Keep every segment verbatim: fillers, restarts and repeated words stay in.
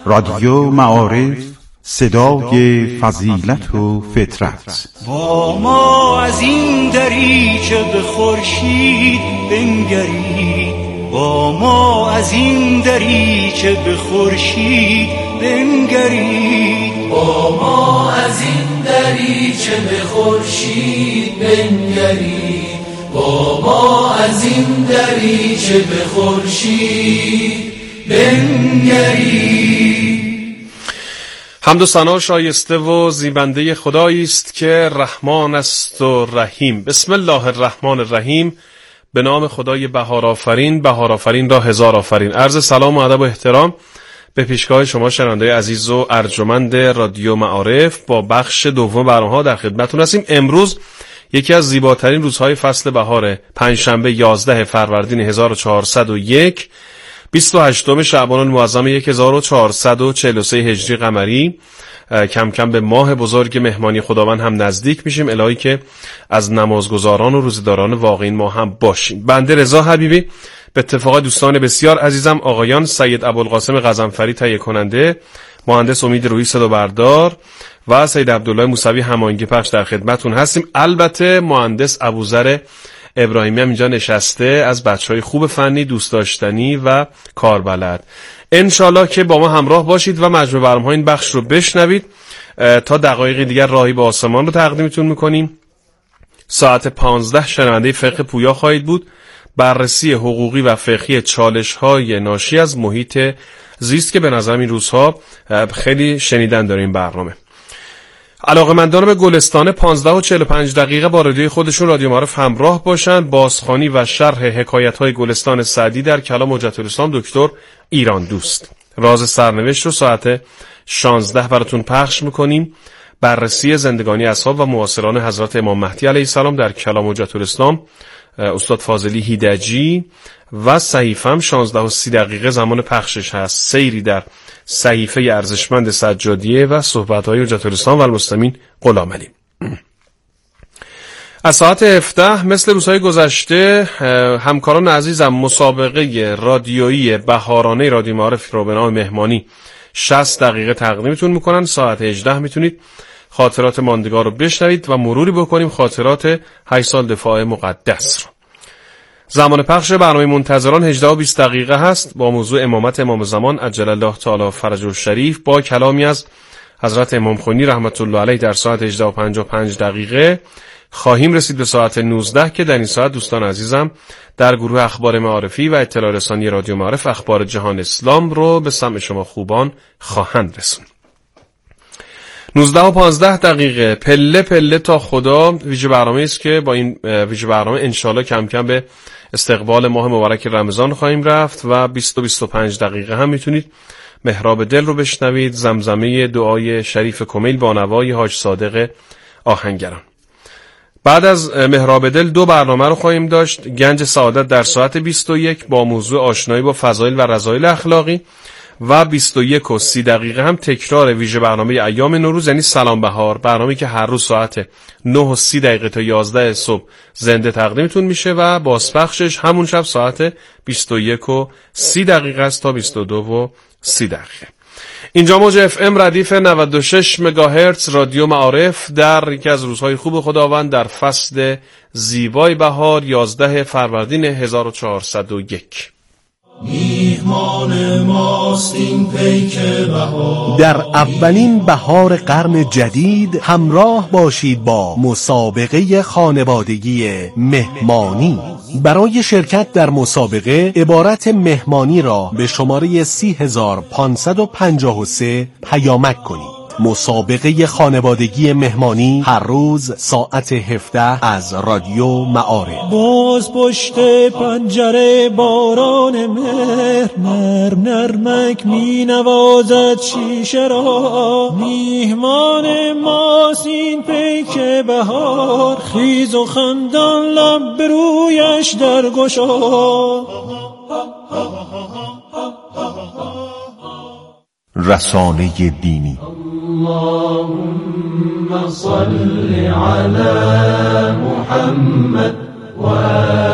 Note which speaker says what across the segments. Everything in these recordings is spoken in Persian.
Speaker 1: رادیو معارف، صدای فضیلت و فطرت.
Speaker 2: با ما از این دریچه به خورشید بنگرید، با ما از این دریچه به خورشید بنگرید،
Speaker 3: با ما از این دریچه به خورشید بنگرید، با ما از این دریچه به خورشید بنگرید.
Speaker 4: حمد و ثنا شایسته و زیبنده خدایی است که رحمان است و رحیم. بسم الله الرحمن الرحیم. به نام خدای بهار آفرین. بهار آفرین را هزار آفرین. عرض سلام و ادب و احترام به پیشگاه شما شنونده عزیز و ارجمند رادیو معارف. با بخش دوم برنامه‌ها در خدمتتون هستیم. امروز یکی از زیباترین روزهای فصل بهار، پنجشنبه یازده فروردین هزار و چهارصد و یک، بیست و هشتم شعبان المعظم هزار و چهارصد و چهل و سه هجری قمری. کم کم به ماه بزرگ مهمانی خداوند هم نزدیک میشیم. الهی که از نمازگزاران و روزداران واقعین ما هم باشیم. بنده رضا حبیبی به اتفاق دوستان بسیار عزیزم آقایان سید ابوالقاسم غضنفری تهیه کننده، مهندس امید روحی صدا بردار و سید عبدالله موسوی هماهنگی پخش در خدمتتون هستیم. البته مهندس ابوذر ابراهیمی هم اینجا نشسته، از بچهای خوب فنی، دوست داشتنی و کاربلد. انشالله که با ما همراه باشید و مجموع برنامه‌ها این بخش رو بشنوید. تا دقایق دیگر راهی به آسمان رو تقدیمتون میکنیم. ساعت پانزده شنونده فقه پویا خواهید بود. بررسی حقوقی و فقهی چالش‌های ناشی از محیط زیست که به نظرم این روزها خیلی شنیدن داره این برنامه. علاقه‌مندان به گلستان پانزده و چهل و پنج دقیقه با رادیوی خودشون رادیو معارف همراه باشن. بازخوانی و شرح حکایت‌های گلستان سعدی در کلام حجت الاسلام دکتر ایران دوست. راز سرنوشت رو ساعت شانزده براتون پخش میکنیم. بررسی زندگانی اصحاب و معاصران حضرت امام مهدی علیه السلام در کلام حجت الاسلام استاد فاضلی هیدجی و صحیفه هم شانزده و سی دقیقه زمان پخشش هست. سیری در صحیفه ارزشمند سجادیه و صحبت‌های حجت الاسلام و المسلمین غلام علی. از ساعت هفده مثل روزهای گذشته همکاران عزیزم مسابقه رادیویی بهارانه رادیو معارف رو به نام مهمانی شصت دقیقه تقدیمتون میکنن. ساعت هجده میتونید خاطرات ماندگار رو بشنوید و مروری بکنیم خاطرات هشت سال دفاع مقدس رو. زمان پخش برنامه منتظران هجده و بیست دقیقه هست با موضوع امامت امام زمان عجل الله تعالی فرجه الشریف با کلامی از حضرت امام خمینی رحمت الله علیه در ساعت هجده و پنجاه و پنج دقیقه. خواهیم رسید به ساعت نوزده که در این ساعت دوستان عزیزم در گروه اخبار معارفی و اطلاع رسانی رادیو معارف اخبار جهان اسلام رو به سمع شما خوبان خواهند رسوند. نوزده و پانزده دقیقه پله پله تا خدا ویژه برنامه است که با این ویژه برنامه انشالله کم کم به استقبال ماه مبارک رمضان خواهیم رفت و بیست و بیست و پنج دقیقه هم میتونید محراب دل رو بشنوید، زمزمه دعای شریف کمیل با نوای حاج صادق آهنگران. بعد از محراب دل دو برنامه رو خواهیم داشت. گنج سعادت در ساعت بیست و یک با موضوع آشنایی با فضایل و رذایل اخلاقی و بیست و یک و سی دقیقه هم تکرار ویژه برنامه ایام نوروز یعنی سلام بهار، برنامه‌ای که هر روز ساعت نه و سی دقیقه تا یازده صبح زنده تقدیمتون میشه و بازپخشش همون شب ساعت بیست و یک و سی دقیقه است تا بیست و دو و سی دقیقه. اینجا موج اف ام ردیف نود و شش مگاهرتز رادیو معارف در یکی از روزهای خوب خداوند در فصل زیبای بهار یازده فروردین هزار و چهارصد و یک.
Speaker 3: میهمان ماست این پیک بهار.
Speaker 5: در اولین بهار قرن جدید همراه باشید با مسابقه خانوادگی مهمانی. برای شرکت در مسابقه عبارت مهمانی را به شماره سی هزار پانصد و پنجاه و سه پیامک کنید. مسابقه خانوادگی مهمانی هر روز ساعت هفده از رادیو معارف.
Speaker 2: باز پشت پنجره باران مهر نرم نرمک می نوازد شیشه را. میهمان ماست این پیک بهار، خیز و خندان لب برویش در گشا.
Speaker 1: رسانه دینی.
Speaker 3: اللهم صل على محمد و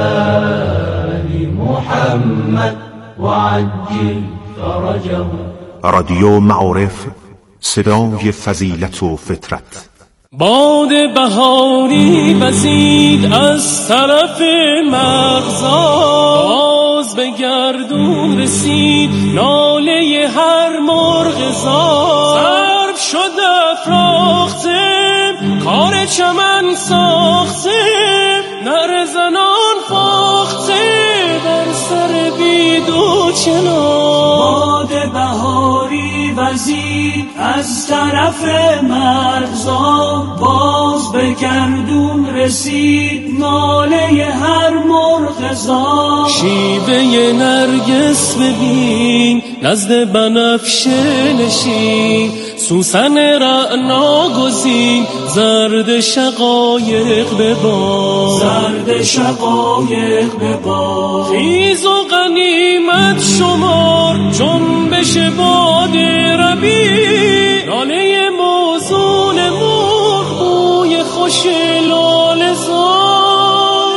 Speaker 3: آل محمد وعجل فرجهم
Speaker 1: رادیو معارف، صدای فضیلت و فطرت.
Speaker 2: باد بهاری وزید از طرف مغزا، باز به گردون رسید ناله هر مرغزا. صرف شد افراختم کار چمن ساختم، نره زنان فاختم بر سر بید و چنان. باد بهاری وزید از طرف مرزا، باز به گردون رسید ناله هر مرغزا. شیوه نرگس ببین نزد بنفشه نشین، سوسن رعنا گزین زرد شقایق ببار. زرد شقایق ببار. خیز و غنیمت شمار جنبش باد ربیع، ناله موزون مرغ بوی خوش لاله زار.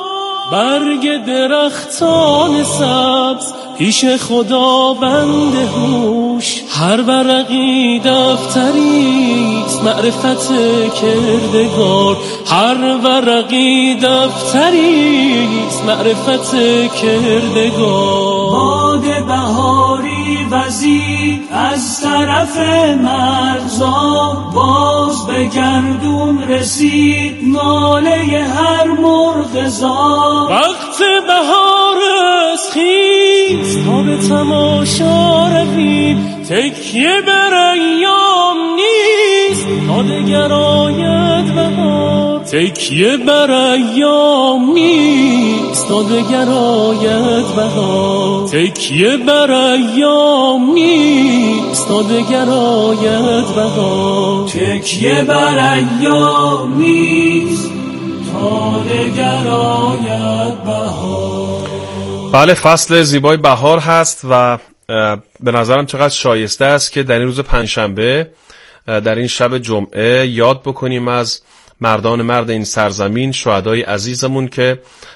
Speaker 2: برگ درختان سبز پیش خدا بند هوش، هر ورقی دفتریست معرفت کردگار. هر ورقی دفتریست معرفت کردگار. باد بهاری وزید از طرف مرزا، باز به گردون رسید ناله هر مرغزا. وقت بهار است خیز تا به تماشا رویم، تکیه بر ایام نیست تا دگر آید بهار. تکیه بر ایام نیست تا دگر آید بهار. تکیه بر ایام نیست تا دگر آید بهار. تکیه بر ایام نیست تا دگر آید بهار.
Speaker 4: بله، فصل زیبای بهار هست و به نظرم چقدر شایسته است که در این روز پنجشنبه، در این شب جمعه، یاد بکنیم از مردان مرد این سرزمین، شهدای عزیزمون که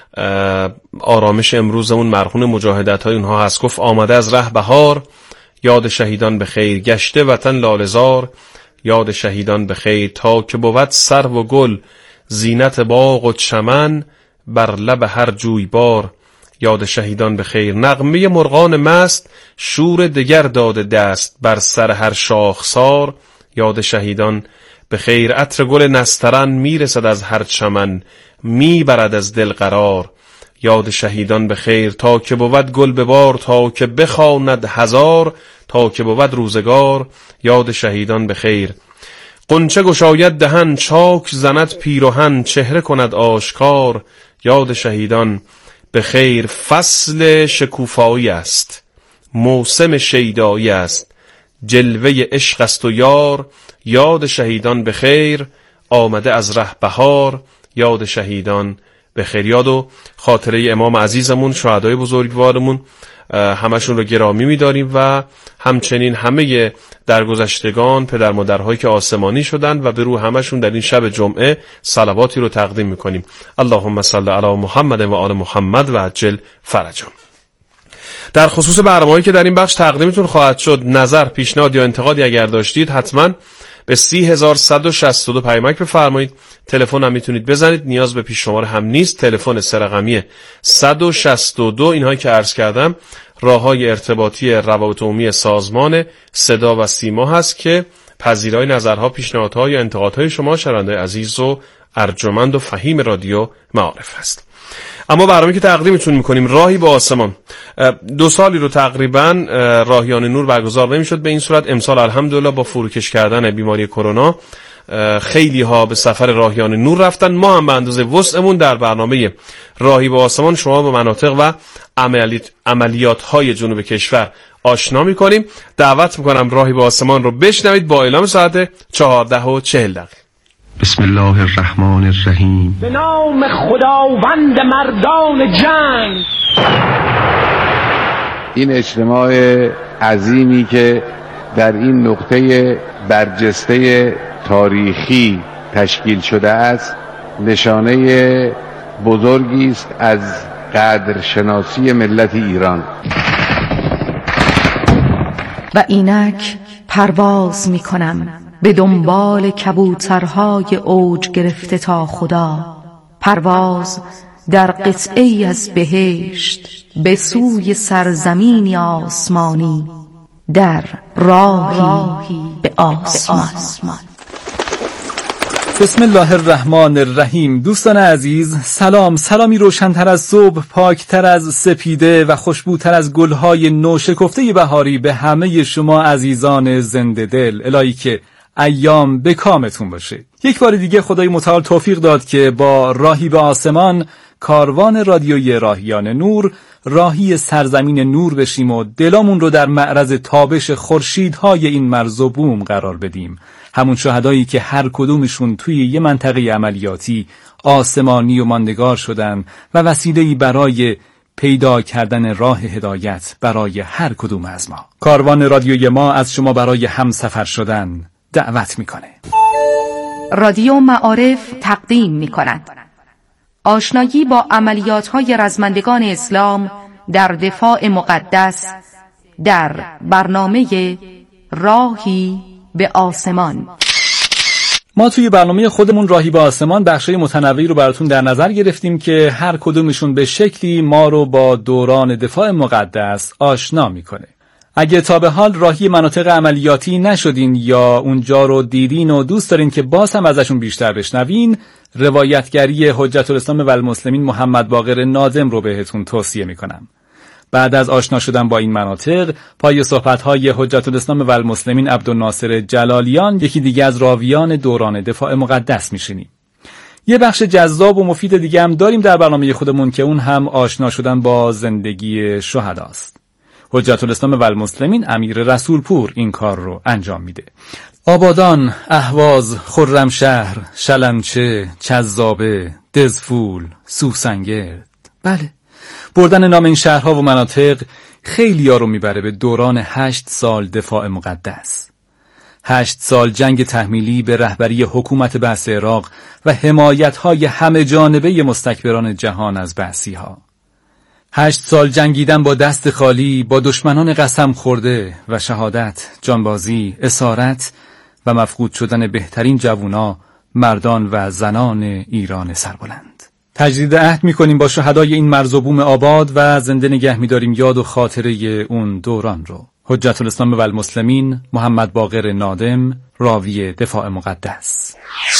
Speaker 4: آرامش امروزمون مرهون مجاهدت های اونها هست. گفت آمده از ره بهار، یاد شهیدان به خیر، گشته وطن لاله‌زار، یاد شهیدان به خیر. تا که بود سرو و گل زینت باغ و چمن، بر لب هر جویبار، یاد شهیدان به خیر. نغمه مرغان مست شور دگر داده دست، بر سر هر شاخسار، یاد شهیدان به خیر. عطر گل نسترن میرسد از هر چمن، میبرد از دل قرار، یاد شهیدان به خیر. تا که بود گل ببار، تا که بخواند هزار، تا که بود روزگار، یاد شهیدان به خیر. غنچه گشاید دهن، چاک زند پیرهن، چهره کند آشکار، یاد شهیدان به خیر. فصل شکوفایی است، موسم شیدایی است، جلوه عشق است و یار، یاد شهیدان به خیر. آمده از ره بهار، یاد شهیدان به خیر. یاد و خاطره امام عزیزمون، شهدای بزرگوارمون، همشون رو گرامی می‌داریم و همچنین همه درگذشتگان، پدر مادرهایی که آسمانی شدند و به روح همشون در این شب جمعه صلواتی رو تقدیم می‌کنیم. اللهم صل علی محمد و آل محمد و عجل فرجهم. در خصوص برنامه‌ای که در این بخش تقدیمتون خواهد شد، نظر، پیشنهاد یا انتقادی اگر داشتید حتما به سی هزار صد و شصت و دو پیامک بفرمایید. تلفن هم میتونید بزنید، نیاز به پیش شماره هم نیست. تلفن سه رقمی صد و شصت و دو، اینهایی که عرض کردم راههای ارتباطی روابط عمومی سازمان صدا و سیما هست که پذیرای نظرها، پیشنهادها یا انتقادهای شما شنوندگان عزیز و ارجمند و فهیم رادیو معارف هست. اما برنامه‌ای که تقدیمتون می‌کنیم، راهی به آسمان، دو سالی رو تقریبا راهیان نور برگزار نمی‌شد. به این صورت امسال الحمدلله با فروکش کردن بیماری کرونا خیلی ها به سفر راهیان نور رفتن. ما هم به اندازه وسعمون در برنامه راهی به آسمان شما با مناطق و عملیات عملیات‌های جنوب کشور آشنا می‌کنیم. دعوت می‌کنم راهی به آسمان رو بشنوید با اعلام ساعت چهارده و چهل دقیقه.
Speaker 1: بسم الله الرحمن الرحیم.
Speaker 6: به نام خداوند مردان جنگ.
Speaker 7: این اجتماع عظیمی که در این نقطه برجسته تاریخی تشکیل شده است، نشانه بزرگی است از قدرشناسی ملت ایران.
Speaker 8: و اینک پرواز می کنم به دنبال کبوترهای اوج گرفته تا خدا، پرواز در قطعه‌ای از بهشت به سوی سرزمینی آسمانی، در راهی به آسمان.
Speaker 9: بسم الله الرحمن الرحیم. دوستان عزیز سلام. سلامی روشن‌تر از صبح، پاکتر از سپیده و خوشبوتر از گل‌های نوشکفته بهاری به همه شما عزیزان زنده دل. الهی که ایام به کامتون باشه. یک بار دیگه خدای متعال توفیق داد که با راهی به آسمان، کاروان رادیویی راهیان نور، راهی سرزمین نور بشیم و دلامون رو در معرض تابش خورشیدهای این مرز و بوم قرار بدیم. همون شهدایی که هر کدومشون توی یه منطقه عملیاتی آسمانی و ماندگار شدن و وسیله‌ای برای پیدا کردن راه هدایت برای هر کدوم از ما. کاروان رادیوی ما از شما برای همسفر شدن دعوت میکنه.
Speaker 8: رادیو معارف تقدیم میکند آشنایی با عملیات‌های رزمندگان اسلام در دفاع مقدس در برنامه راهی به آسمان.
Speaker 9: ما توی برنامه خودمون راهی به آسمان بخشای متنوعی رو براتون در نظر گرفتیم که هر کدومشون به شکلی ما رو با دوران دفاع مقدس آشنا میکنه. اگه تا به حال راهی مناطق عملیاتی نشدین یا اونجا رو دیدین و دوست دارین که باز هم ازشون بیشتر بشنوین، روایتگری حجت الاسلام و المسلمین محمد باقر نادم رو بهتون توصیه میکنم. بعد از آشنا شدن با این مناطق، پای صحبت‌های حجت الاسلام و المسلمین عبدالناصر جلالیان، یکی دیگه از راویان دوران دفاع مقدس میشینیم. یه بخش جذاب و مفید دیگه هم داریم در برنامه خودمون که اون هم آشنا شدن با زندگی شهداست. حجت الاسلام و المسلمین امیر رسولپور این کار رو انجام میده. آبادان، اهواز، خرمشهر، شلمچه، چذابه، دزفول، سوسنگرد. بله، بردن نام این شهرها و مناطق خیلی ها رو میبره به دوران هشت سال دفاع مقدس. هشت سال جنگ تحمیلی به رهبری حکومت بعث عراق و حمایت‌های همه جانبه مستکبران جهان از بعثی‌ها. هشت سال جنگیدن با دست خالی با دشمنان قسم خورده و شهادت، جانبازی، اسارت و مفقود شدن بهترین جوونا، مردان و زنان ایران سربلند. تجدید عهد می‌کنیم با شهدای این مرز و بوم آباد و زنده نگه می‌داریم یاد و خاطره اون دوران رو. حجت الاسلام و المسلمین محمد باقر نادم، راوی دفاع مقدس.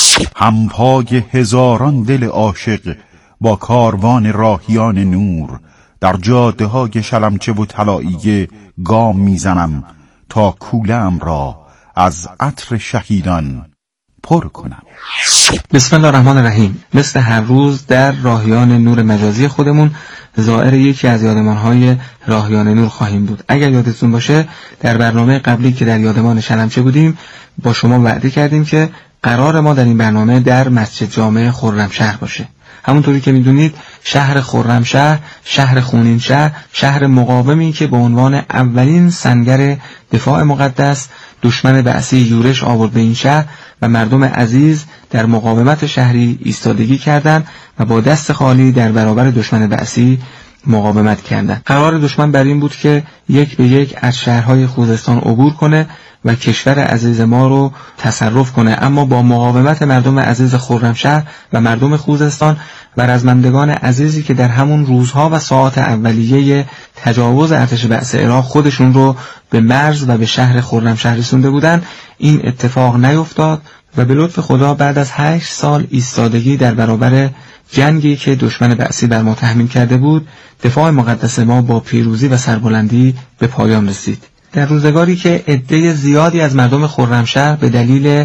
Speaker 1: همپای هزاران دل عاشق با کاروان راهیان نور، در جاده های شلمچه و طلاییه گام میزنم تا کوله‌ام را از عطر شهیدان پر کنم.
Speaker 10: بسم الله الرحمن الرحیم. مثل هر روز در راهیان نور مجازی خودمون زائر یکی از یادمان‌های راهیان نور خواهیم بود. اگر یادتون باشه در برنامه قبلی که در یادمان شلمچه بودیم با شما وعده کردیم که قرار ما در این برنامه در مسجد جامع خرمشهر باشه. همونطوری که میدونید شهر خرمشهر، شهر خونین شهر، شهر مقاومی که به عنوان اولین سنگر دفاع مقدس دشمن بعثی یورش آورد به این شهر و مردم عزیز در مقاومت شهری ایستادگی کردند و با دست خالی در برابر دشمن بعثی مقاومت کردند. قرار دشمن بر این بود که یک به یک از شهرهای خوزستان عبور کنه و کشور عزیز ما رو تصرف کنه، اما با مقاومت مردم عزیز خرمشهر و مردم خوزستان و رزمندگان عزیزی که در همون روزها و ساعات اولیه تجاوز ارتش بعث عراق خودشون رو به مرز و به شهر خرمشهر رسونده بودن، این اتفاق نیفتاد و به لطف خدا بعد از هشت سال ایستادگی در برابر جنگی که دشمن بعثی بر ما تحمیل کرده بود، دفاع مقدس ما با پیروزی و سربلندی به پایان رسید. در روزگاری که عده زیادی از مردم خرمشهر به دلیل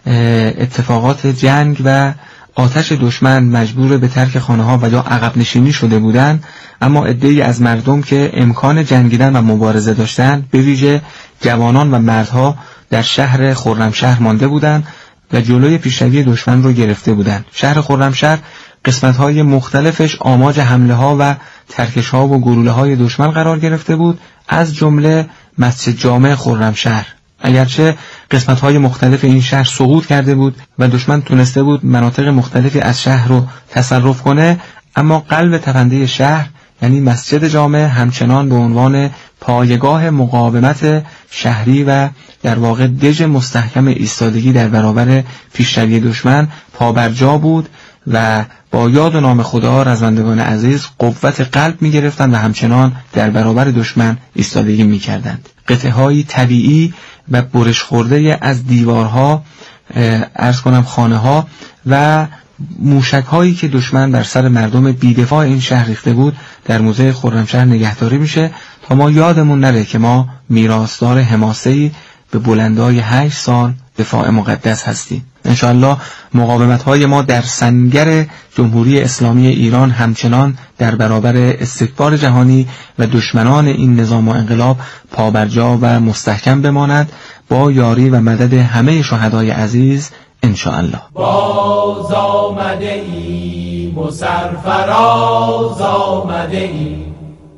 Speaker 10: اتفاقات جنگ و آتش دشمن مجبور به ترک خانه‌ها و یا عقب نشینی شده بودند، اما عده‌ای از مردم که امکان جنگیدن و مبارزه داشتند، به ویژه جوانان و مردها در شهر خرمشهر مانده بودند و جلوی پیشروی دشمن رو گرفته بودند. شهر خرمشهر قسمت‌های مختلفش آماج حمله‌ها و ترکش‌ها و گلوله‌های دشمن قرار گرفته بود، از جمله مسجد جامع خرمشهر. اگرچه قسمت‌های مختلف این شهر سقوط کرده بود و دشمن تونسته بود مناطق مختلفی از شهر رو تصرف کنه، اما قلب تپنده شهر یعنی مسجد جامع همچنان به عنوان پایگاه مقاومت شهری و در واقع دژ مستحکم ایستادگی در برابر پیشروی دشمن پابرجا بود و با یاد و نام خدا رزمندگان عزیز قوت قلب می گرفتند و همچنان در برابر دشمن ایستادگی می کردند. قطعه های طبیعی و برش خورده از دیوارها، عرض کنم خانه ها و موشک هایی که دشمن بر سر مردم بیدفاع این شهر ریخته بود در موزه خرمشهر نگهداری میشه تا ما یادمون نره که ما میراثدار حماسه‌ای به بلندای هشت سال دفاع مقدس هستیم. انشاءالله مقاومت های ما در سنگر جمهوری اسلامی ایران همچنان در برابر استکبار جهانی و دشمنان این نظام و انقلاب پابرجا و مستحکم بماند با یاری و مدد همه شهدای عزیز انشاءالله.
Speaker 3: باز آمده ایم و سرفراز آمده ایم،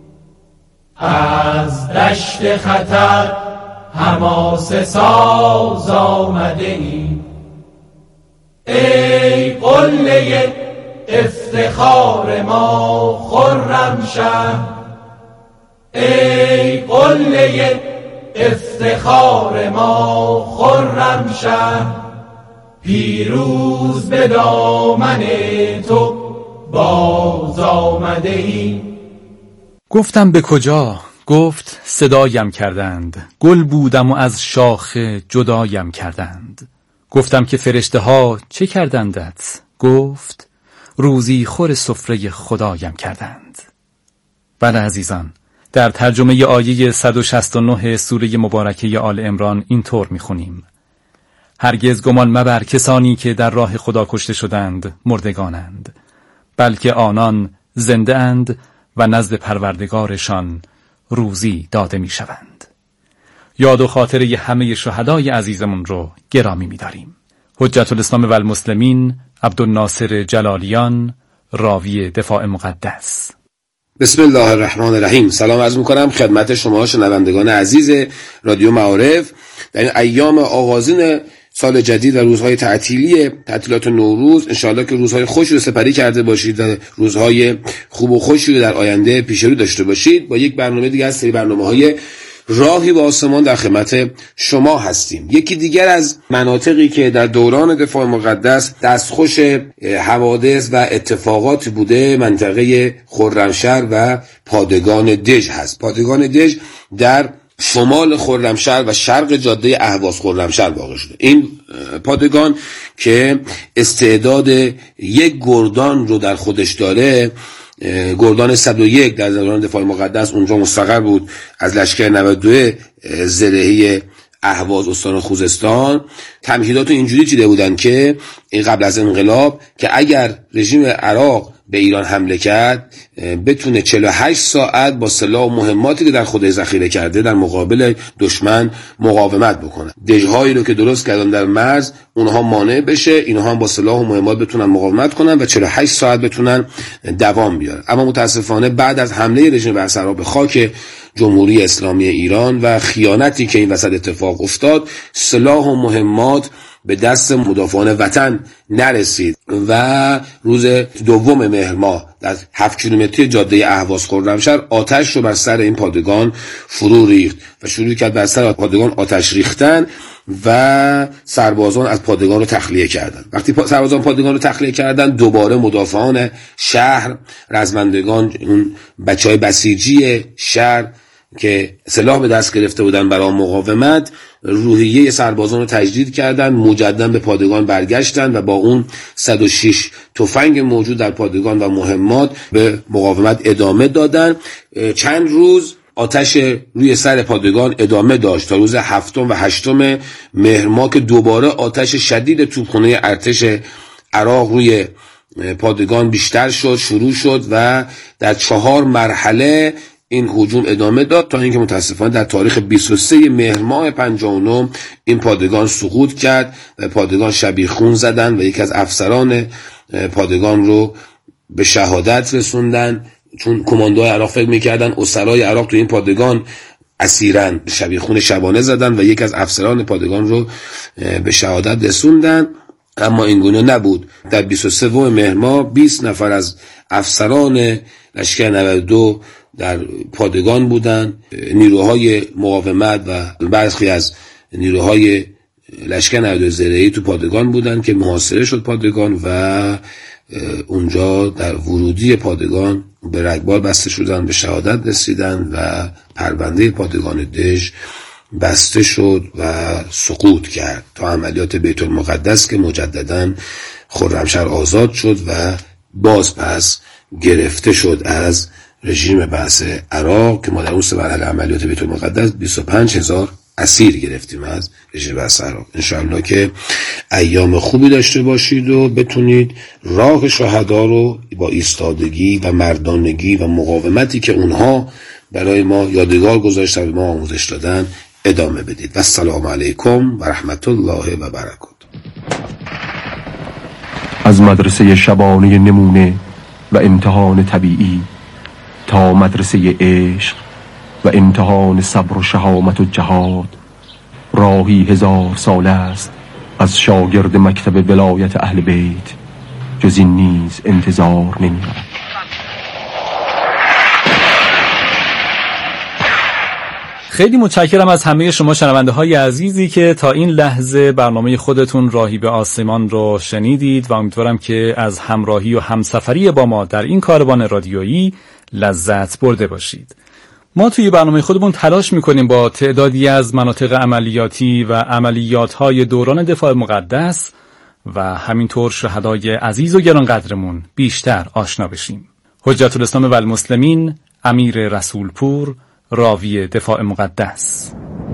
Speaker 3: از دشت خطر حماسه ساز آمده ایم. ای قله افتخار ما خرمشهر، ای قله افتخار ما خرمشهر، پیروز به دامن تو باز آمده ایم.
Speaker 9: گفتم به کجا؟ گفت صدایم کردند، گل بودم و از شاخ جدایم کردند. گفتم که فرشته ها چه کردندت؟ گفت روزی خور سفره خدایم کردند. بله عزیزان، در ترجمه آیه صد و شصت و نه سوره مبارکه آل عمران اینطور میخونیم: هرگز گمان مبر کسانی که در راه خدا کشته شدند مردگانند، بلکه آنان زنده اند و نزد پروردگارشان روزی داده می شوند. یاد و خاطره همه شهدای عزیزمون رو گرامی می داریم. حجت الاسلام و المسلمین عبدالناصر جلالیان، راوی دفاع مقدس.
Speaker 11: بسم الله الرحمن الرحیم. سلام عرض میکنم خدمت شما شنوندگان عزیز رادیو معارف. در این ایام آغازین سال جدید و روزهای تعطیلی تعطیلات نوروز، انشاءالله که روزهای خوشی رو سپری کرده باشید و روزهای خوب و خوشی رو در آینده پیش رو داشته باشید. با یک برنامه دیگه از سری برنامه‌های راهی به آسمان در خدمت شما هستیم. یکی دیگر از مناطقی که در دوران دفاع مقدس دستخوش حوادث و اتفاقات بوده منطقه خرمشهر و پادگان دژ هست. پادگان دژ در شمال خرمشهر و شرق جاده اهواز خرمشهر واقع شده. این پادگان که استعداد یک گردان رو در خودش داره، گردان صد و یک در دوران دفاع مقدس اونجا مستقر بود از لشکر نود و دو زرهی اهواز استان خوزستان. تمهیدات اینجوری چیده بودن که این قبل از انقلاب که اگر رژیم عراق به ایران حمله کرد بتونه چهل و هشت ساعت با سلاح و مهماتی که در خودش ذخیره کرده در مقابل دشمن مقاومت بکنه. دژهایی رو که درست کردن در مرز اونها مانع بشه، اینها هم با سلاح و مهمات بتونن مقاومت کنن و چهل و هشت ساعت بتونن دوام بیارن. اما متاسفانه بعد از حمله رژیم بر سرا به خاک جمهوری اسلامی ایران و خیانتی که این وسط اتفاق افتاد، سلاح و مهمات به دست مدافعان وطن نرسید و روز دوم مهر ماه در هفت کیلومتری جاده اهواز خرمشهر آتش رو بر سر این پادگان فرو ریخت و شروع کرد بر سر پادگان آتش ریختن و سربازان از پادگان رو تخلیه کردند. وقتی سربازان پادگان رو تخلیه کردند، دوباره مدافعان شهر، رزمندگان، اون بچهای بسیجی شهر که سلاح به دست گرفته بودن برای مقاومت، روحیه سربازان رو تجدید کردن، مجددا به پادگان برگشتن و با اون صد و شش تفنگ موجود در پادگان و مهمات به مقاومت ادامه دادن. چند روز آتش روی سر پادگان ادامه داشت تا روز هفتم و هشتم مهر ماه که دوباره آتش شدید توپخانه ارتش عراق روی پادگان بیشتر شد، شروع شد و در چهار مرحله این هجوم ادامه داد تا اینکه متاسفانه در تاریخ بیست و سه مهر ماه پنجاه و نه این پادگان سقوط کرد و پادگان شبیخون زدن و یکی از افسران پادگان رو به شهادت رسوندن، چون کماندوهای عراق فکر میکردن اسرای عراق تو این پادگان اسیرن، شبیخون شبانه زدن و یکی از افسران پادگان رو به شهادت رسوندن. اما این گونه نبود. در بیست و سه مهر ماه بیست نفر از افسران لشکر نود و دو در پادگان بودن، نیروهای مقاومت و برخی از نیروهای لشکر نود و دو زرهی تو پادگان بودن که محاصره شد پادگان و اونجا در ورودی پادگان به رگبار بسته شدن، به شهادت رسیدن و پرونده پادگان دژ بسته شد و سقوط کرد تا عملیات بیت المقدس که مجددا خرمشهر آزاد شد و باز پس گرفته شد از رژیم بعث عراق که ما در اون سه مرحله عملیات بیت المقدس بیست و پنج هزار اسیر گرفتیم از رژیم بعث عراق. انشاءالله که ایام خوبی داشته باشید و بتونید راه شهدا رو با ایستادگی و مردانگی و مقاومتی که اونها برای ما یادگار گذاشتن و ما آموزش دادن ادامه بدید. و السلام علیکم و رحمت الله و برکاته.
Speaker 12: از مدرسه شبانه نمونه و امتحان طبیعی تا مدرسه عشق و امتحان صبر و شهامت و جهاد، راهی هزار سال است از شاگرد مکتب ولایت اهل بیت، جز این نیز انتظار نمی‌رود.
Speaker 9: خیلی متشکرم از همه شما شنونده های عزیزی که تا این لحظه برنامه خودتون راهی به آسمان رو شنیدید و امیدوارم که از همراهی و همسفری با ما در این کاروان رادیویی لذت برده باشید. ما توی برنامه خودمون تلاش میکنیم با تعدادی از مناطق عملیاتی و عملیات‌های دوران دفاع مقدس و همینطور شهدای عزیز و گرانقدرمون بیشتر آشنا بشیم. حجت الاسلام و المسلمین امیر رسولپور، راوی دفاع مقدس.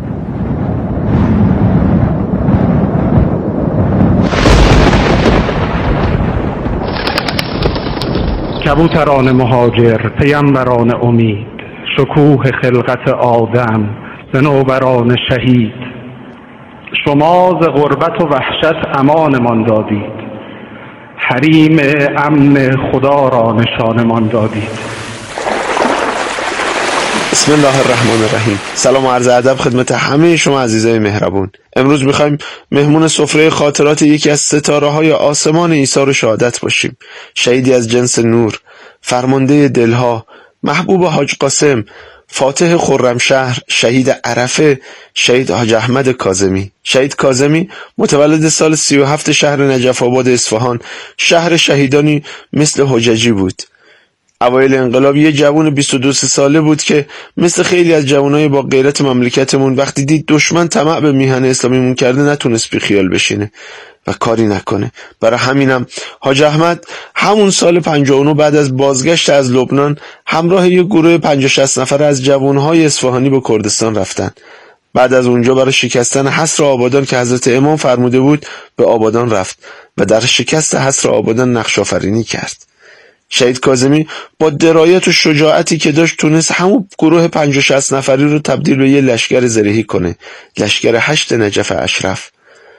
Speaker 13: کبوتران مهاجر، پیامبران امید، شکوه خلقت آدم، صنوبران شهید، شما ز غربت و وحشت امانمان دادید، حریم امن خدا را نشانمان دادید.
Speaker 14: بسم الله الرحمن الرحیم. سلام و عرض ادب خدمت همه شما عزیزای مهربون. امروز میخوایم مهمون سفره خاطرات یکی از ستاره های آسمان ایثار و شهادت باشیم. شهیدی از جنس نور، فرمانده دلها، محبوب حاج قاسم، فاتح خرمشهر، شهید عرفه، شهید حاج احمد کاظمی. شهید کاظمی متولد سال سی و هفت شهر نجف آباد اصفهان، شهر شهیدانی مثل حججی بود. اوایل انقلاب یه جوان بیست و دو ساله بود که مثل خیلی از جوانای با غیرت مملکتمون وقتی دید دشمن طمع به میهن اسلامیمون کرده نتونست بی خیال بشینه و کاری نکنه. برای همینم حاج احمد همون سال پنجاه و نه بعد از بازگشت از لبنان همراه یک گروه پنجاه شصت نفر از جوانهای اصفهانی به کردستان رفتن. بعد از اونجا برای شکستن حصر آبادان که حضرت امام فرموده بود به آبادان رفت و در شکست حصر آبادان نقش آفرینی کرد. شهید کاظمی با درایت و شجاعتی که داشت تونست همون گروه پنجاه شصت نفری رو تبدیل به یه لشکر زرهی کنه، لشکر هشت نجف اشرف.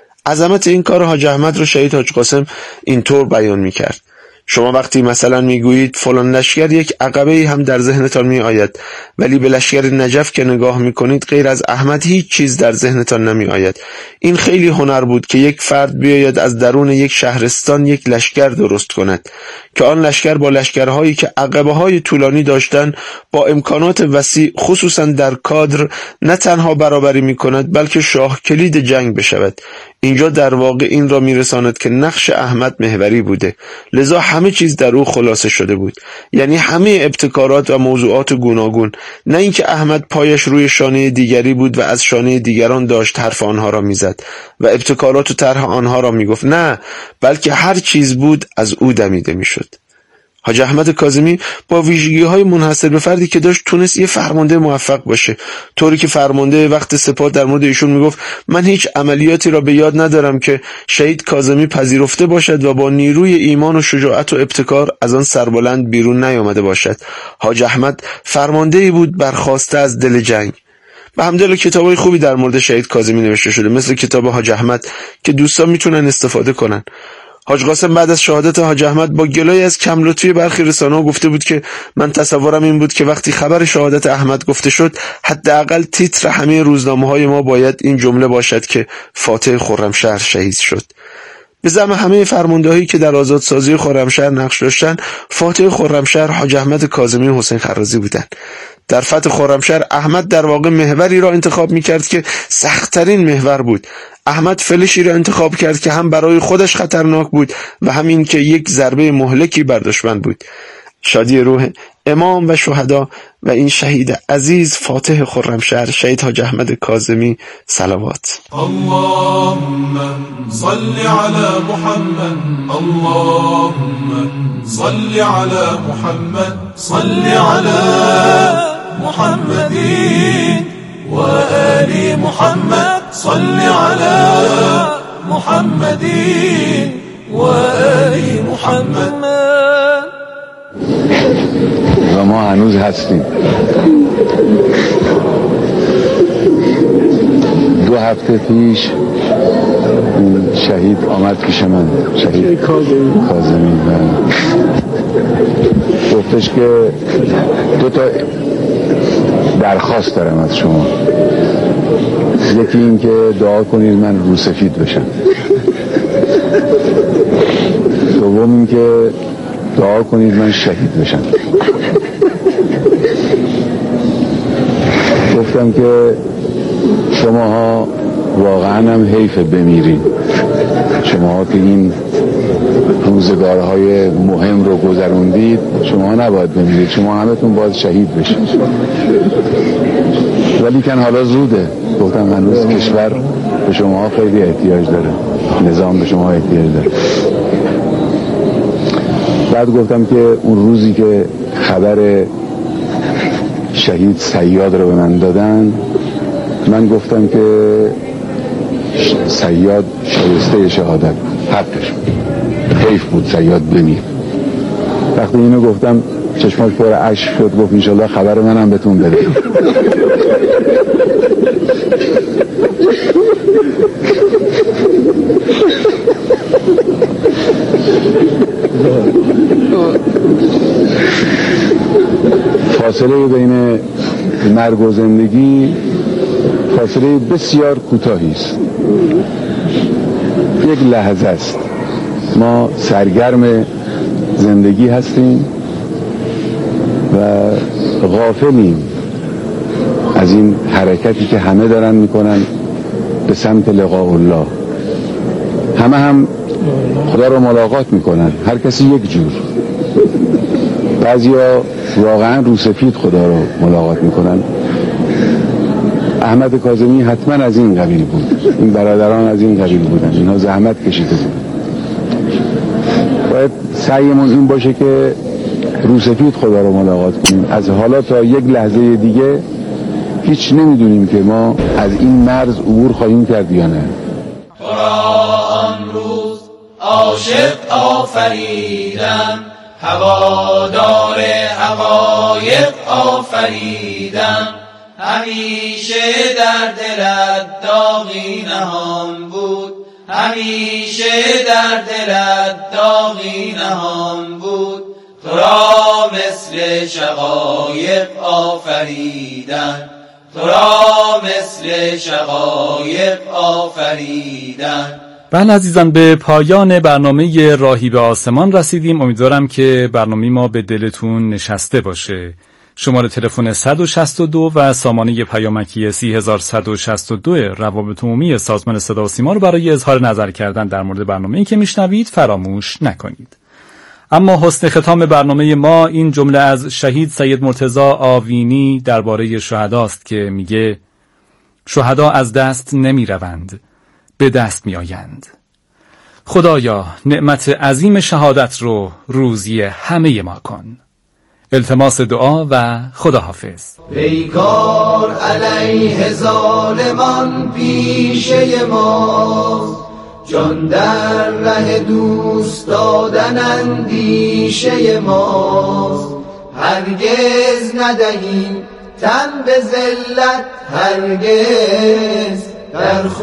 Speaker 14: عظمت این کار حاج احمد رو شهید حاج قاسم اینطور بیان میکرد: شما وقتی مثلا میگویید فلان لشکر، یک عقبه‌ای هم در ذهنتان میآید، ولی به لشکر نجف که نگاه میکنید غیر از احمد هیچ چیز در ذهنتان نمیآید. این خیلی هنر بود که یک فرد بیاید از درون یک شهرستان یک لشکر درست کند که آن لشکر با لشکرهایی که عقبه‌های طولانی داشتن با امکانات وسیع خصوصا در کادر نه تنها برابری میکند بلکه شاه کلید جنگ بشود. اینجا در واقع این را میرساند که نقش احمد محوری بوده، لذا همه چیز در او خلاصه شده بود، یعنی همه ابتکارات و موضوعات گوناگون، نه اینکه احمد پایش روی شانه دیگری بود و از شانه دیگران داشت حرف آنها را میزد و ابتکارات و طرح آنها را میگفت، نه، بلکه هر چیز بود از او دمیده میشد. حاج احمد کاظمی با ویژگی‌های منحصر به فردی که داشت تونست یه فرمانده موفق باشه، طوری که فرمانده وقت سپاه در مورد ایشون میگفت من هیچ عملیاتی را به یاد ندارم که شهید کاظمی پذیرفته باشد و با نیروی ایمان و شجاعت و ابتکار از آن سربلند بیرون نیامده باشد. حاج احمد فرمانده‌ای بود برخاسته از دل جنگ. به همدلله کتابای خوبی در مورد شهید کاظمی نوشته شده، مثل کتاب حاج احمد که دوستان میتونن استفاده کنن. حاج قاسم بعد از شهادت حاج احمد با گلای از کم لطفی برخی رسانه‌ها گفته بود که من تصورم این بود که وقتی خبر شهادت احمد گفته شد حداقل تیتر همه روزنامه‌های ما باید این جمله باشد که فاتح خرمشهر شهید شد. به زعم همه فرماندهایی که در آزادسازی خرمشهر نقش داشتند، فاتح خرمشهر حاج احمد کاظمی حسین خرازی بودند. در فتح خرمشهر احمد در واقع محوری را انتخاب می‌کرد که سخت‌ترین محور بود. احمد فلشی را انتخاب کرد که هم برای خودش خطرناک بود و همین که یک ضربه مهلکی بر دشمن بود. شادی روح امام و شهدا و این شهید عزیز فاتح خرمشهر شهید حاج احمد کاظمی صلوات.
Speaker 3: اللهم صل على محمد، اللهم صل على محمد، صل على محمد و آل محمد، صل على محمد و آل محمد.
Speaker 7: و ما هنوز هستیم. دو هفته پیش شهید آمد پیش من، شهید کاظمی، و گفتش که دو تا درخواست دارم از شما. یکی این که دعا کنید من روسفید بشم، دوم این که دعا کنید من شهید بشم. گفتم که شماها واقعا هم حیف بمیرین، شماها که این روزگارهای مهم رو گذروندید، شما نباید بمیرید، شما همتون باید شهید بشید. ولی کن حالا زوده. گفتم هنوز کشور به شما خیلی احتیاج داره، نظام به شما احتیاج داره. بعد گفتم که اون روزی که خبر شهید صیاد رو به من دادن، من گفتم که صیاد شایسته شهادت، حقش حیف بود صیاد بمیر. وقتی اینو گفتم چشماش پر اشک شد، گفت انشالله خبر منم بهتون بده. فاصله بین مرگ و زندگی فاصله بسیار کوتاهی است، یک لحظه است. ما سرگرم زندگی هستیم و غافلیم از این حرکتی که همه دارن میکنن به سمت لقاء الله. همه هم خدا رو ملاقات میکنن، هر کسی یک جور. بعضیا واقعا روسفید خدا رو ملاقات میکنن. احمد کاظمی حتما از این قبیل بود، این برادران از این قبیل بودن، اینها زحمت کشیده بودن. باید سعیمون این باشه که روسفید خدا رو ملاقات کنیم. از حالا تا یک لحظه دیگه هیچ نمیدونیم که ما از این مرز عبور خواهیم کرد یا نه.
Speaker 3: تو را آن روز عاشق آفریدم، هوادار حقایق آفریدم. همیشه در دلت داغی نهان بود، همیشه در دلت داغی نهان بود. تو را مثل شقایق آفریدن، تو را مثل شقایق آفریدن.
Speaker 9: بله عزیزان، به پایان برنامه راهی به آسمان رسیدیم. امیدوارم که برنامه ما به دلتون نشسته باشه. شماره تلفن صد و شصت و دو و سامانه پیامکی سی هزار صد و شصت و دو روابط عمومی سازمان صدا و سیما رو برای اظهار نظر کردن در مورد برنامه‌ای که میشنوید فراموش نکنید. اما حسن ختام برنامه ما این جمله از شهید سید مرتضی آوینی درباره شهداست که میگه شهدا از دست نمی روند، به دست می آیند. خدایا نعمت عظیم شهادت رو روزی همه ما کن. التماس دعا و خداحافظ.
Speaker 3: پیکار علیه ظالمان پیشه ما، جان در ره دوست دادن اندیشه ما. هرگز ندهیم تن به ذلت، هرگز در